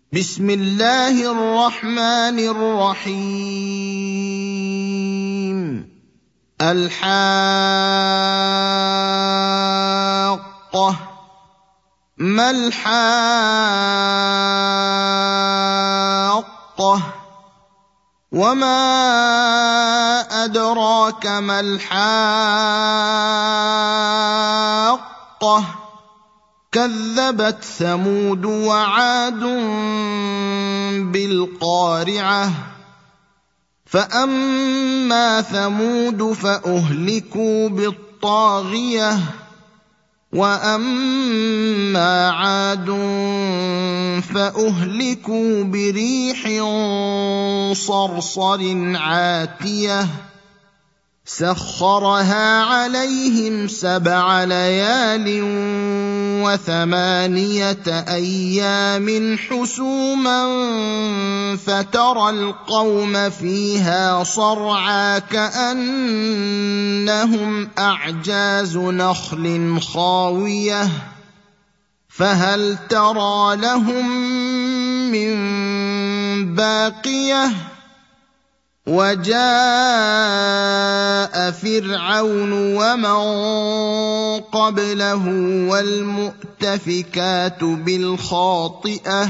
بسم الله الرحمن الرحيم. الحاقة. ما الحاقة؟ وما أدراك ما الحاقة؟ كذبت ثمود وعاد بالقارعة. فأما ثمود فأهلكوا بالطاغية، وأما عاد فأهلكوا بريح صرصر عاتية سخرها عليهم 7 ليال و8 أيام حسوما فترى القوم فيها صرعى كأنهم أعجاز نخل خاوية فهل ترى لهم من باقية. وجاء فرعون ومن قبله والمؤتفكات بالخاطئة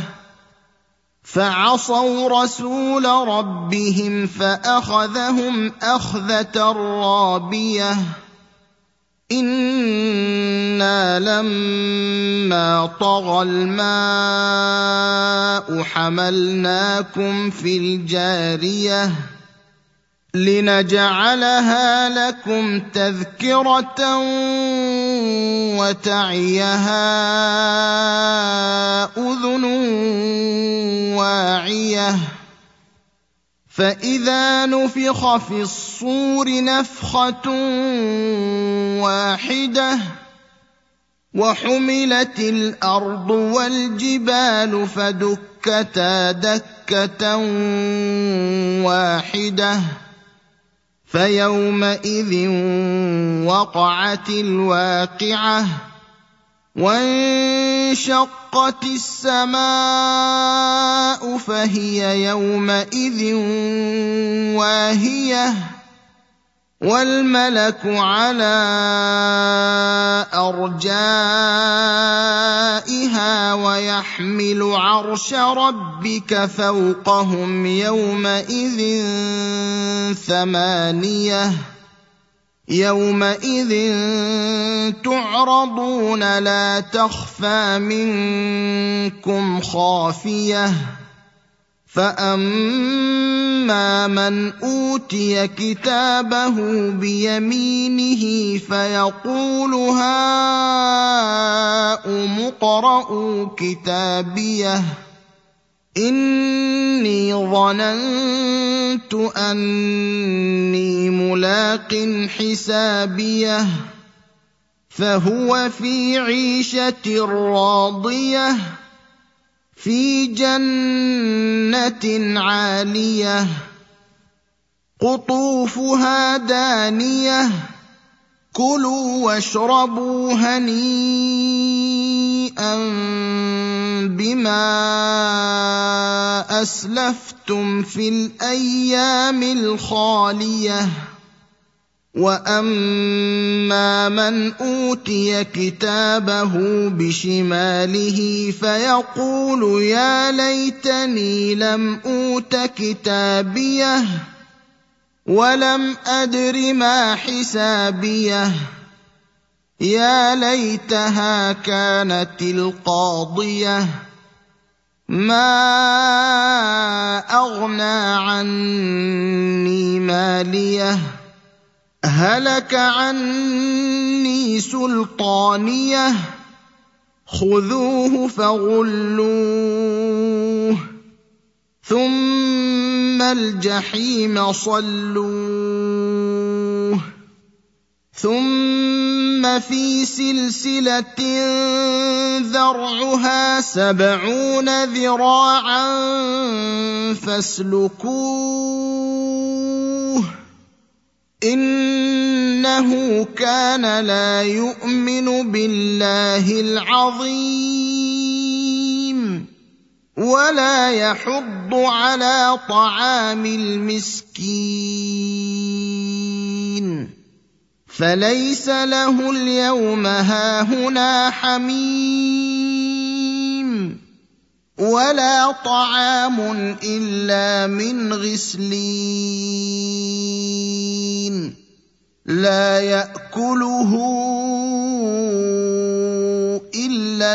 فعصوا رسول ربهم فأخذهم أخذة رابية. إنا لما طغى الماء حملناكم في الجارية لنجعلها لكم تذكرة وتعيها أذن واعية. فإذا نفخ في الصور نفخة واحدة وحملت الأرض والجبال فدكتا دكة واحدة فيومئذ وقعت الواقعة وانشقت السماء فهي يومئذ واهية والملك على أرجائها ويحمل عرش ربك فوقهم يومئذ 8. يومئذ تعرضون لا تخفى منكم خافية. فأما من أوتي كتابه بيمينه فيقول هاؤم اقرءوا كتابيه إني ظننت أني ملاق حسابيه فهو في عيشة راضية في جنة عالية قطوفها دانية كلوا واشربوا هنيئا بما أسلفتم في الأيام الخالية. وأما من أوتي كتابه بشماله فيقول يا ليتني لم أوت كتابيه ولم أدر ما حسابيه يا ليتها كانت القاضية ما أغنى عني ماليه هلك عني سلطانيه خذوه فغلوه ثم الجحيم صلوه ثم في سلسلة ذرعها 70 ذراعا فاسلكوه إنه كان لا يؤمن بالله العظيم ولا يحض على طعام المسكين فليس له اليوم هاهنا حميم ولا طعام إلا من غسلين لا يأكله إلا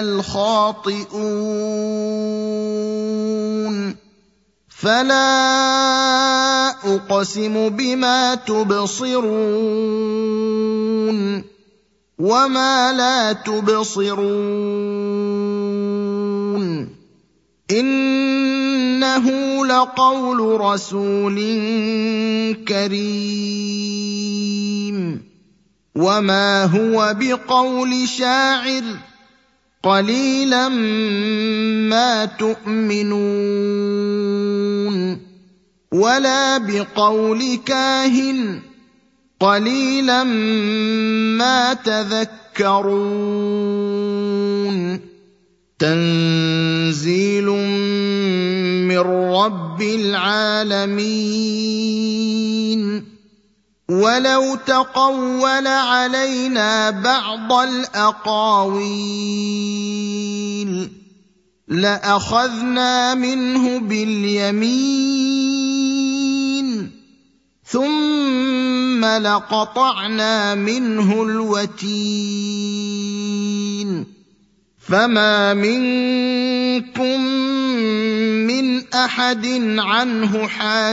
الخاطئون فلا أقسم بما تبصرون وما لا تبصرون إنه لقول رسول كريم وما هو بقول شاعر قليلا ما تؤمنون ولا بقول كاهن قليلا ما تذكرون تنزيل من رب العالمين ولو تقول علينا بعض الأقاويل لأخذنا منه باليمين ثم لقطعنا منه الوتين فما منكم من أحد عنه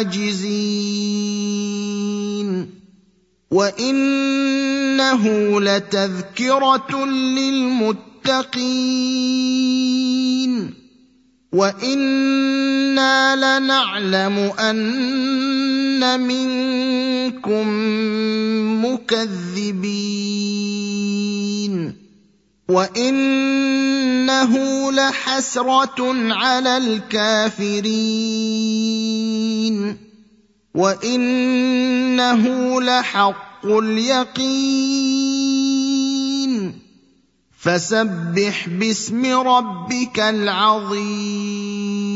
حاجزين وإنه لتذكرة للمتقين وإنا لنعلم أن منكم مكذبين وإنه لحسرة على الكافرين وإنه لحق اليقين فسبح باسم ربك العظيم